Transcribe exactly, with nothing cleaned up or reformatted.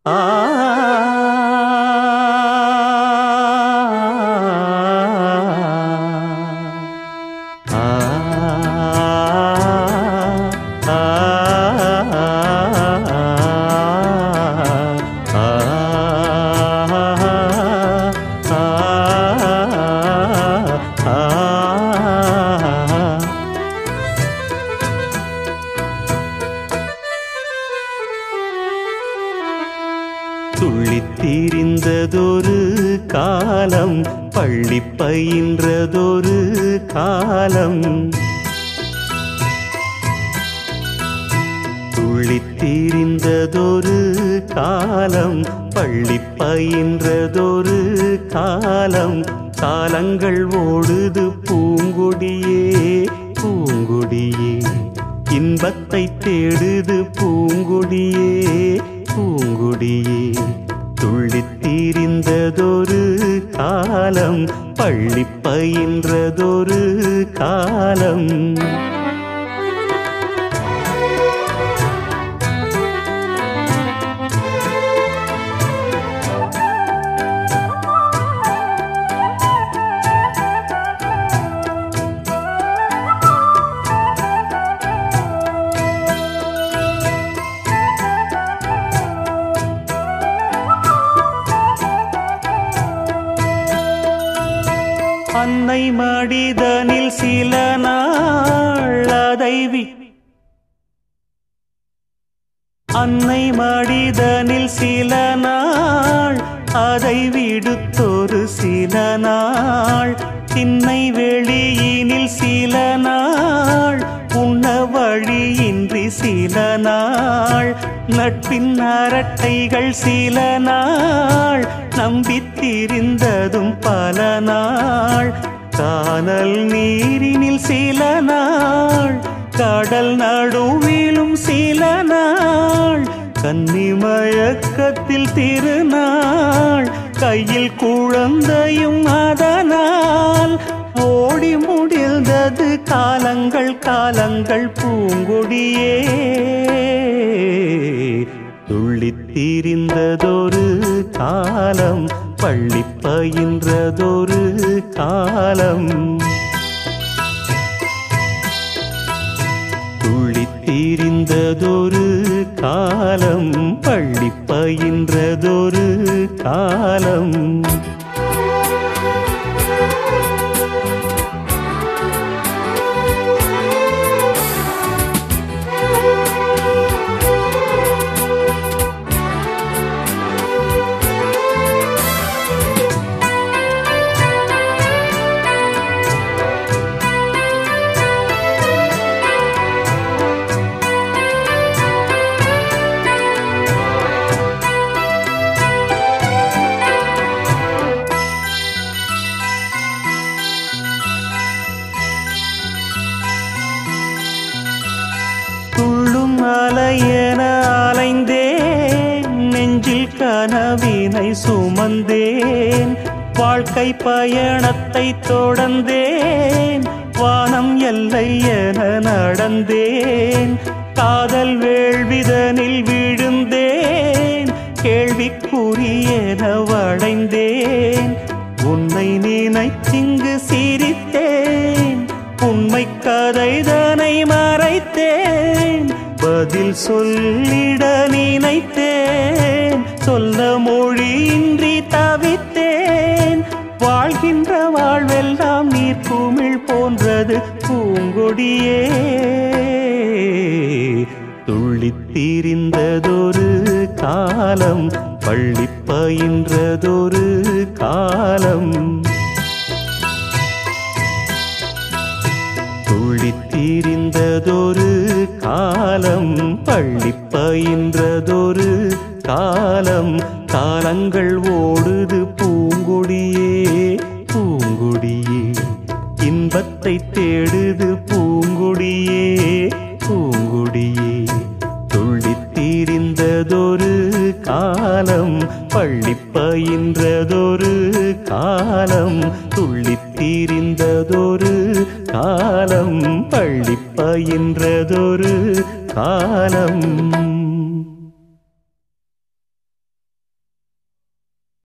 ஆ துள்ளித்தீரிந்ததொரு காலம் பள்ளி பயின்றதொரு காலம் துள்ளித்தீரிந்ததொரு காலம் பள்ளி பயின்றதொரு காலம் காலங்கள் ஓடுது பூங்கொடியே பூங்கொடியே இன்பத்தை தேடுது பூங்கொடியே பூங்கொடியே துள்ளித்தீரிந்ததொரு காலம் பள்ளி பயின்றதொரு காலம் அன்னை மடிதனில் சில நாள் அதை வி அன்னை மடிதனில் சில நாள் அதை விடுத்தொரு சில நாள் திண்ணை வெளியினில் சில நாள் உண்ண வழியின்றி சில நாள் நட்பின் அரட்டைகள் சில நாள் நம்பித்திருந்ததும் பல நாள் கானல் நீரினில் சில நாள் கடல் நடுவிலும் சில நாள் கன்னிமயக்கத்தில் திருநாள் கையில் குழந்தையும் அதனால் ஓடி முடிந்தது காலங்கள் காலங்கள் பூங்கொடியே துள்ளித்தீரிந்ததொரு காலம் பள்ளி பயின்றதொரு காலம் துள்ளித்தீரிந்ததொரு காலம் பள்ளி பயின்றதொரு காலம் துள்ளும் அலையென அலைந்தேன் நெஞ்சில் கனவினை சுமந்தேன் வாழ்க்கை பயணத்தை தொடர்ந்தேன் வானம் எல்லை என நடந்தேன் காதல் வேள்விதனில் விழுந்தேன் கேள்விக்குரியென வளைந்தேன் உன்னை நினைத்திங்கு சிரித்தேன் உண்மை கதைதனை மறைத்தேன் பதில் சொல்லிட நினைத்தேன் சொல்ல மொழியின்றி தவித்தேன் வாழ்கின்ற வாழ்வெல்லாம் நீர்க்குமிழ் போன்றது பூங்கொடியே துள்ளித்தீரிந்ததொரு காலம் பள்ளி பயின்றதொரு காலம் துள்ளித்தீரிந்ததொரு காலம் பள்ளி பயின்றதொரு காலம் காலங்கள் ஓடுது பூங்கொடியே பூங்கொடியே இன்பத்தை தேடுது பூங்கொடியே பூங்கொடியே துள்ளித்தீரிந்ததொரு காலம் பள்ளி பயின்றதொரு காலம் துள்ளித்தீரிந்ததொரு காலம் பள்ளி பயின்றதொரு காலம்.